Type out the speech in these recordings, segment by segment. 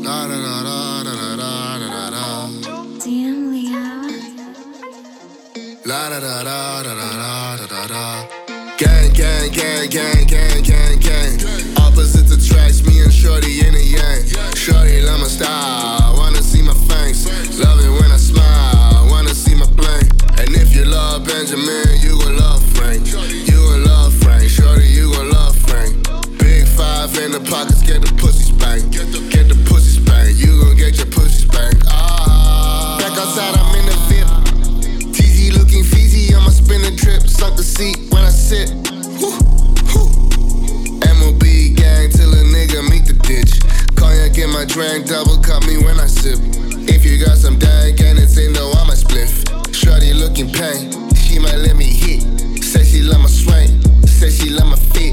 La da da da da da da da da. Damn, Leo. La da da da da da da da da. Gang, gang, gang, gang, gang, gang, gang. Opposites attracts me and Shorty in a yang. Shorty love my style, wanna see my fangs. Love it when I smile, wanna see my blank. And if you love Benjamin, you gon' love Frank. You gon' love Frank, Shorty, you gon' love Frank. Big five in the pockets, get the pussy spanked. Get the pussy spanked, you gon' get your pussy spanked. Back outside, I'm in the VIP. TZ looking feezy, I'ma spin a trip. Suck the seat when I sit. Woo, woo. MOB gang till a nigga meet the ditch. Cognac in my drink, double cup me when I sip. If you got some dank and it's in though, I'm a spliff. Shorty looking pain, she might let me hit. Say she love my swing, say she love my fit.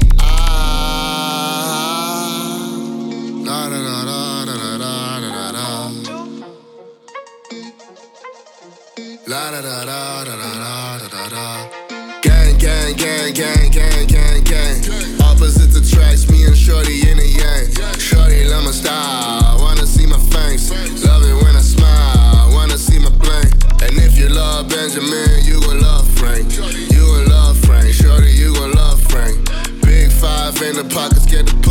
La da da da da da da da. La da da da da da da da da. Gang, gang, gang, gang, gang, gang, gang. Opposites attracts me and Shorty in a yang. Shorty love my style, wanna see my fangs. Love it when I smile, wanna see my blank. And if you love Benjamin, you gon' love Frank. You gon' love Frank, Shorty, you gon' love Frank. Big five in the pockets, get the